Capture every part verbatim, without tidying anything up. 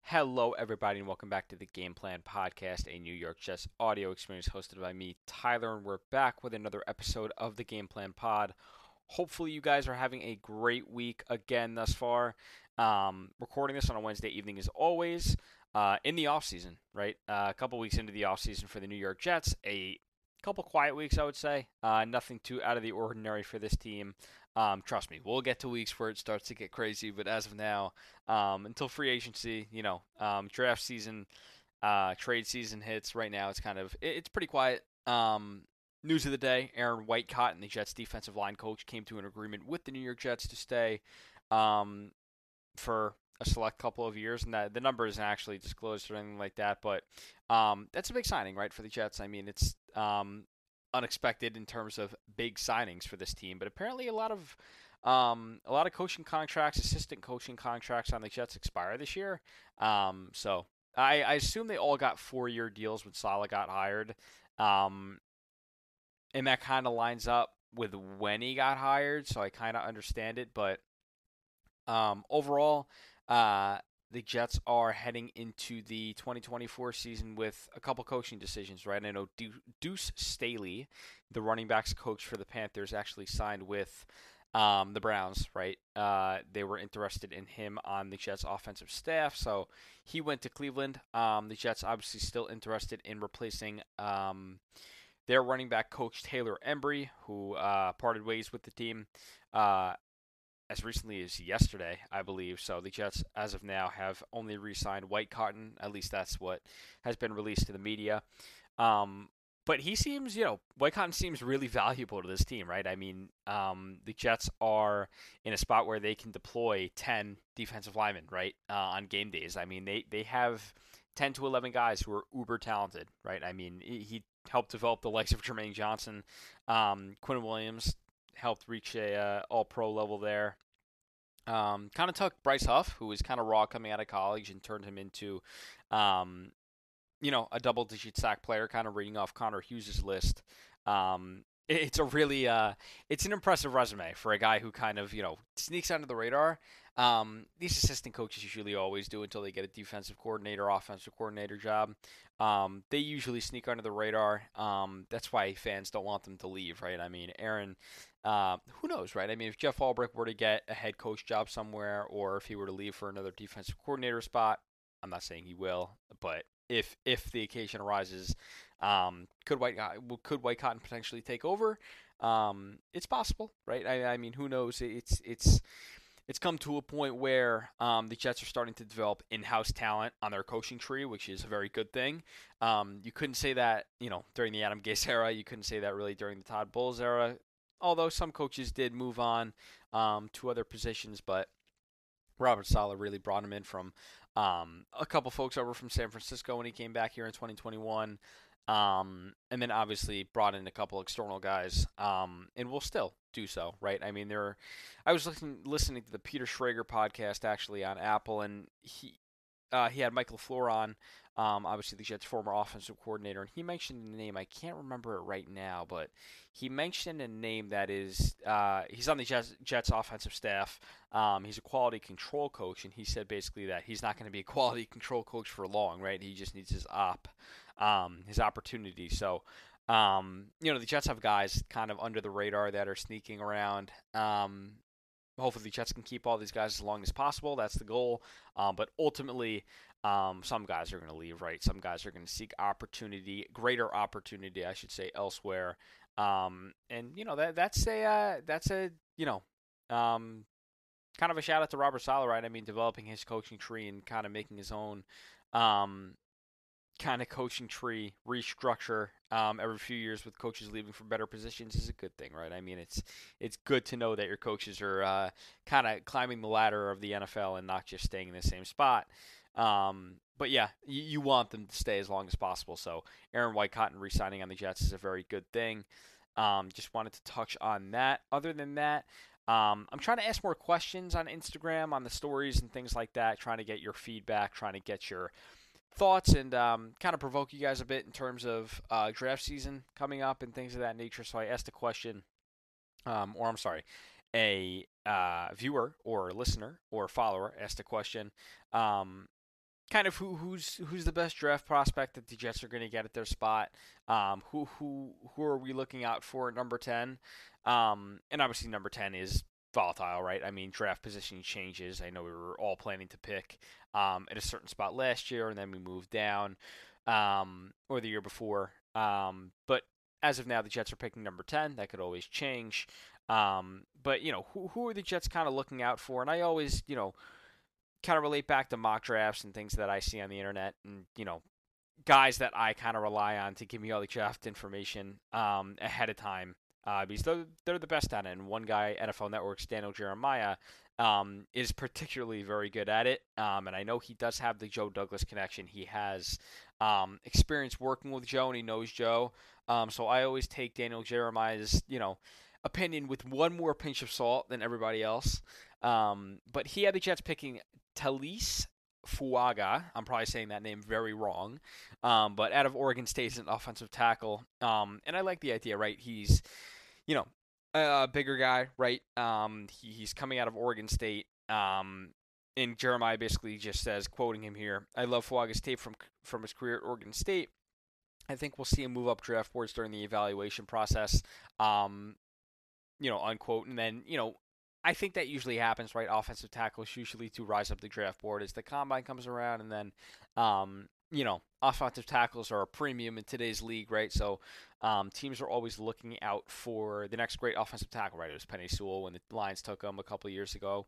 Hello, everybody, and welcome back to the Game Plan Podcast, a New York Jets audio experience hosted by me, Tyler, and we're back with another episode of the Game Plan Pod. Hopefully, you guys are having a great week again thus far. Um, recording this on a Wednesday evening, as always, uh, in the off season, right? Uh, a couple weeks into the off season for the New York Jets, a couple quiet weeks, I would say. Uh, nothing too out of the ordinary for this team. Um, trust me, we'll get to weeks where it starts to get crazy, but as of now, um, until free agency, you know, um, draft season, uh, trade season hits. Right now, it's kind of it, it's pretty quiet. Um, news of the day: Aaron Whitecott, the Jets' defensive line coach, came to an agreement with the New York Jets to stay um, for a select couple of years, and that the number isn't actually disclosed or anything like that. But um, that's a big signing, right, for the Jets. I mean, it's um, unexpected in terms of big signings for this team, but apparently a lot of um, a lot of coaching contracts, assistant coaching contracts on the Jets expire this year. Um, so I, I assume they all got four-year deals when Saleh got hired, um, and that kind of lines up with when he got hired. So I kind of understand it, but um, overall, uh, the Jets are heading into the twenty twenty-four season with a couple coaching decisions, right? I know Deuce Staley, the running backs coach for the Panthers, actually signed with um, the Browns, right? Uh, they were interested in him on the Jets' offensive staff, so he went to Cleveland. Um, the Jets obviously still interested in replacing um, their running back coach Taylor Embry, who uh, parted ways with the team. Uh, as recently as yesterday, I believe. So the Jets, as of now, have only re-signed White Cotton. At least that's what has been released to the media. Um, but he seems, you know, White Cotton seems really valuable to this team, right? I mean, um, the Jets are in a spot where they can deploy ten defensive linemen, right, uh, on game days. I mean, they, they have ten to eleven guys who are uber talented, right? I mean, he helped develop the likes of Jermaine Johnson, um, Quinn Williams, helped reach a uh, all pro level there. Um, kind of took Bryce Huff, who was kind of raw coming out of college, and turned him into, um, you know, a double digit sack player, kind of reading off Connor Hughes's list. Um, it- it's a really, uh, it's an impressive resume for a guy who kind of, you know, sneaks under the radar. Um, these assistant coaches usually always do until they get a defensive coordinator, offensive coordinator job. Um, they usually sneak under the radar. Um, that's why fans don't want them to leave, right? I mean, Aaron, uh, who knows, right? I mean, if Jeff Albrecht were to get a head coach job somewhere, or if he were to leave for another defensive coordinator spot, I'm not saying he will, but if if the occasion arises, um, could White could White Cotton potentially take over? Um, it's possible, right? I, I mean, who knows? It's it's it's come to a point where um, the Jets are starting to develop in-house talent on their coaching tree, which is a very good thing. Um, you couldn't say that, you know, during the Adam Gase era. You couldn't say that really during the Todd Bowles era. Although some coaches did move on um, to other positions, but Robert Saleh really brought him in from um, a couple folks over from San Francisco when he came back here in twenty twenty-one. Um, and then obviously brought in a couple external guys, um, and will still do so, right? I mean, there. Are, I was listening listening to the Peter Schrager podcast actually on Apple, and he uh, he had Michael LaFleur on, um, obviously the Jets' former offensive coordinator, and he mentioned a name. I can't remember it right now, but he mentioned a name that is uh, he's on the Jets, Jets offensive staff. Um, he's a quality control coach, and he said basically that he's not going to be a quality control coach for long, right? He just needs his op, um, his opportunity. So. Um, you know, the Jets have guys kind of under the radar that are sneaking around. Um, hopefully the Jets can keep all these guys as long as possible. That's the goal. Um, but ultimately, um, some guys are going to leave, right? Some guys are going to seek opportunity, greater opportunity, I should say, elsewhere. Um, and you know that that's a uh, that's a you know um, kind of a shout out to Robert Saleh, right? I mean, developing his coaching tree and kind of making his own um, kind of coaching tree restructure um, every few years with coaches leaving for better positions is a good thing, right? I mean, it's it's good to know that your coaches are uh, kind of climbing the ladder of the N F L and not just staying in the same spot. Um, but yeah, you, you want them to stay as long as possible. So Aaron White Cotton re-signing on the Jets is a very good thing. Um, just wanted to touch on that. Other than that, um, I'm trying to ask more questions on Instagram, on the stories and things like that, trying to get your feedback, trying to get your thoughts and um, kind of provoke you guys a bit in terms of uh, draft season coming up and things of that nature. So I asked a question, um, or I'm sorry, a uh, viewer or listener or follower asked a question, um, kind of who who's who's the best draft prospect that the Jets are going to get at their spot. Um, who who who are we looking out for at number ten? Um, and obviously number ten is volatile, right? I mean, draft position changes. I know we were all planning to pick um, at a certain spot last year, and then we moved down, um, or the year before. Um, but as of now, the Jets are picking number ten. That could always change. Um, but you know, who who are the Jets kind of looking out for? And I always, you know, kind of relate back to mock drafts and things that I see on the internet, and you know, guys that I kind of rely on to give me all the draft information um, ahead of time. Uh, because they're, they're the best at it. And one guy, N F L Network's Daniel Jeremiah, um, is particularly very good at it. Um, and I know he does have the Joe Douglas connection. He has um, experience working with Joe, and he knows Joe. Um, so I always take Daniel Jeremiah's, you know, opinion with one more pinch of salt than everybody else. Um, but he had the Jets picking Talise Fuaga. I'm probably saying that name very wrong. Um, but out of Oregon State, is an offensive tackle. Um, and I like the idea, right? He's, you know, a bigger guy, right? Um, he, he's coming out of Oregon State. Um, and Jeremiah basically just says, quoting him here, I love Fuaga's tape from from his career at Oregon State. I think we'll see him move up draft boards during the evaluation process. Um, you know, unquote. And then, you know, I think that usually happens, right? Offensive tackles usually to rise up the draft board as the combine comes around, and then, um, you know, offensive tackles are a premium in today's league, right? So um, teams are always looking out for the next great offensive tackle, right? It was Penei Sewell when the Lions took him a couple of years ago.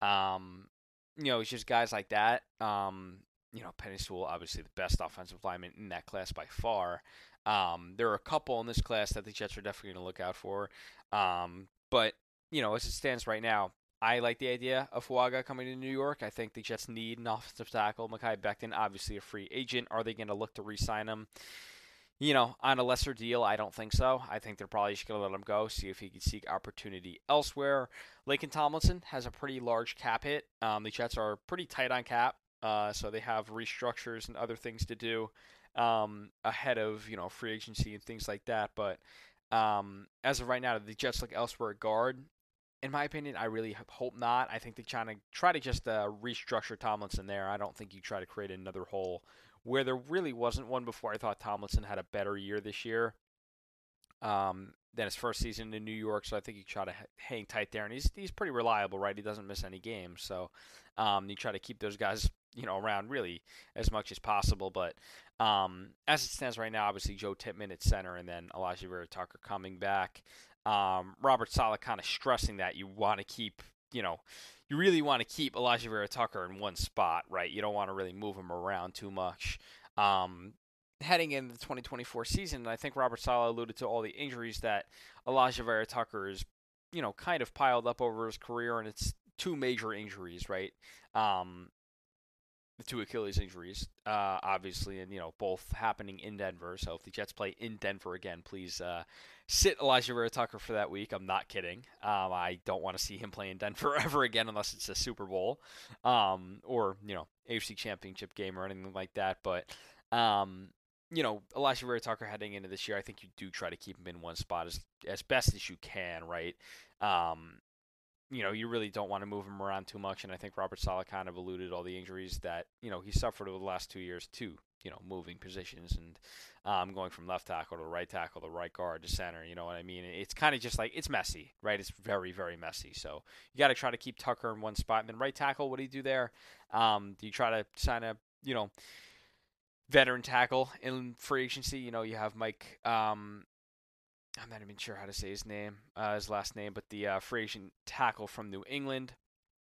Um, you know, it's just guys like that. Um, you know, Penei Sewell, obviously the best offensive lineman in that class by far. Um, there are a couple in this class that the Jets are definitely going to look out for. Um, but, you know, as it stands right now, I like the idea of Fuaga coming to New York. I think the Jets need an offensive tackle. Mekhi Becton, obviously a free agent. Are they going to look to re-sign him? You know, on a lesser deal, I don't think so. I think they're probably just going to let him go, see if he can seek opportunity elsewhere. Laken Tomlinson has a pretty large cap hit. Um, the Jets are pretty tight on cap, uh, so they have restructures and other things to do um, ahead of, you know, free agency and things like that. But um, as of right now, the Jets look elsewhere at guard. In my opinion, I really hope not. I think they try to try to just uh, restructure Tomlinson there. I don't think you try to create another hole where there really wasn't one before. I thought Tomlinson had a better year this year um, than his first season in New York, so I think you try to hang tight there. And he's he's pretty reliable, right? He doesn't miss any games, so um, you try to keep those guys, you know, around really as much as possible. But um, as it stands right now, obviously Joe Tippmann at center, and then Alijah Vera-Tucker coming back. Um, Robert Saleh kind of stressing that you want to keep, you know, you really want to keep Alijah Vera-Tucker in one spot, right? You don't want to really move him around too much. Um, heading into the twenty twenty-four season, I think Robert Saleh alluded to all the injuries that Alijah Vera-Tucker is, you know, kind of piled up over his career, and it's two major injuries, right? Um, the two Achilles injuries, uh, obviously, and, you know, both happening in Denver. So if the Jets play in Denver again, please uh, sit Alijah Vera-Tucker for that week. I'm not kidding. Um, I don't want to see him play in Denver ever again unless it's a Super Bowl um, or, you know, A F C Championship game or anything like that. But, um, you know, Alijah Vera-Tucker heading into this year, I think you do try to keep him in one spot as, as best as you can, right? Um, you know, you really don't want to move him around too much, and I think Robert Saleh kind of alluded all the injuries that, you know, he suffered over the last two years too, you know, moving positions and um, going from left tackle to right tackle to right guard to center, you know what I mean? It's kind of just like, it's messy, right? It's very, very messy. So you got to try to keep Tucker in one spot. And then right tackle, what do you do there? Um, do you try to sign a, you know, veteran tackle in free agency? You know, you have Mike, um, I'm not even sure how to say his name, uh, his last name, but the uh, free agent tackle from New England.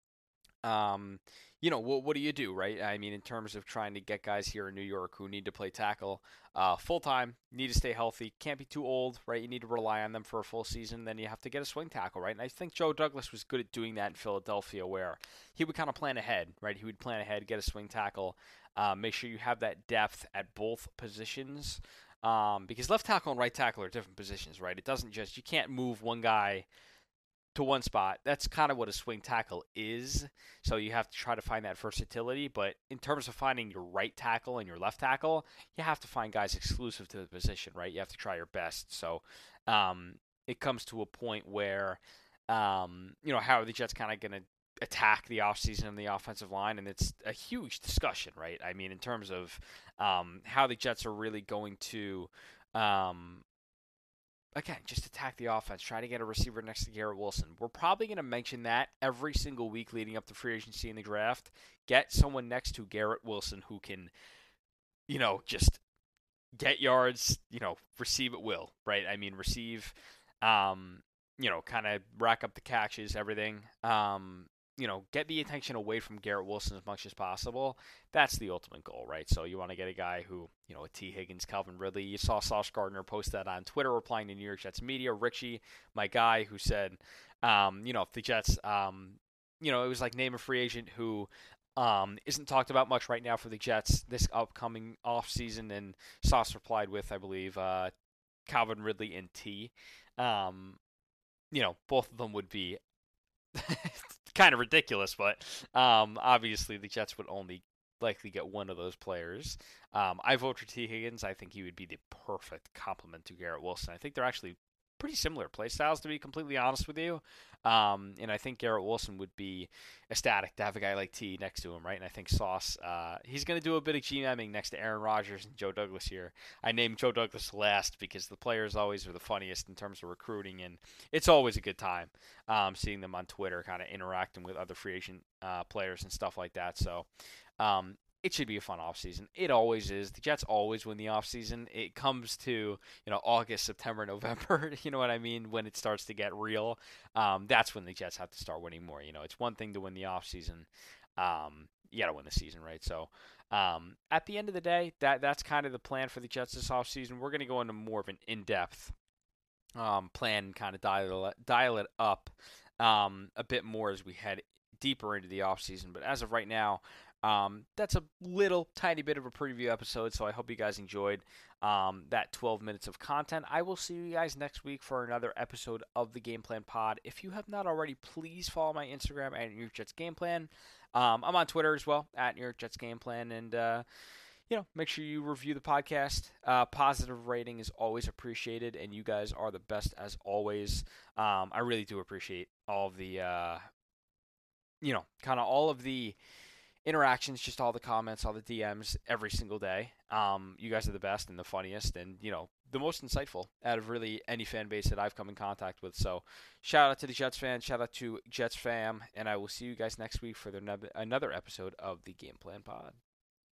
Um, you know, what what do you do, right? I mean, in terms of trying to get guys here in New York who need to play tackle uh, full time, need to stay healthy, can't be too old, right? You need to rely on them for a full season. Then you have to get a swing tackle, right? And I think Joe Douglas was good at doing that in Philadelphia, where he would kind of plan ahead, right? He would plan ahead, get a swing tackle, uh, make sure you have that depth at both positions. Um, because left tackle and right tackle are different positions, right? It doesn't just, you can't move one guy to one spot. That's kind of what a swing tackle is. So you have to try to find that versatility. But in terms of finding your right tackle and your left tackle, you have to find guys exclusive to the position, right? You have to try your best. So um, it comes to a point where, um, you know, how are the Jets kind of going to attack the offseason and the offensive line, and it's a huge discussion, right? I mean, in terms of um, how the Jets are really going to, um, again, just attack the offense, try to get a receiver next to Garrett Wilson. We're probably going to mention that every single week leading up to free agency and the draft. Get someone next to Garrett Wilson who can, you know, just get yards, you know, receive at will, right? I mean, receive, um, you know, kind of rack up the catches, everything. Um, you know, get the attention away from Garrett Wilson as much as possible. That's the ultimate goal, right? So you want to get a guy who, you know, a T. Higgins, Calvin Ridley. You saw Sauce Gardner post that on Twitter replying to New York Jets media. Richie, my guy, who said, um, you know, if the Jets, um, you know, it was like name a free agent who um, isn't talked about much right now for the Jets this upcoming offseason. And Sauce replied with, I believe, uh, Calvin Ridley and T. Um, you know, both of them would be kind of ridiculous, but um, obviously the Jets would only likely get one of those players. Um, I vote for T. Higgins. I think he would be the perfect complement to Garrett Wilson. I think they're actually pretty similar play styles, to be completely honest with you. Um, and I think Garrett Wilson would be ecstatic to have a guy like T next to him, right? And I think Sauce, uh, he's going to do a bit of GMing next to Aaron Rodgers and Joe Douglas here. I named Joe Douglas last because the players always are the funniest in terms of recruiting, and it's always a good time um, seeing them on Twitter kind of interacting with other free agent uh, players and stuff like that. So, um, it should be a fun offseason. It always is. The Jets always win the offseason. It comes to, you know, August, September, November, you know what I mean, when it starts to get real. Um, that's when the Jets have to start winning more. You know, it's one thing to win the offseason. Um, you got to win the season, right? So um, at the end of the day, that that's kind of the plan for the Jets this offseason. We're going to go into more of an in-depth um, plan and kind of dial, dial it up um, a bit more as we head deeper into the offseason. But as of right now, Um, that's a little tiny bit of a preview episode, so I hope you guys enjoyed um, that twelve minutes of content. I will see you guys next week for another episode of the Game Plan Pod. If you have not already, please follow my Instagram at New York Jets Game Plan. Um, I'm on Twitter as well, at New York Jets Game Plan, and uh, you know, make sure you review the podcast. Uh, positive rating is always appreciated, and you guys are the best as always. Um, I really do appreciate all of the, uh, you know, kind of all of the interactions, just all the comments, all the D Ms every single day. Um, you guys are the best and the funniest and, you know, the most insightful out of really any fan base that I've come in contact with. So shout out to the Jets fans, shout out to Jets fam, and I will see you guys next week for the, another episode of the Game Plan Pod.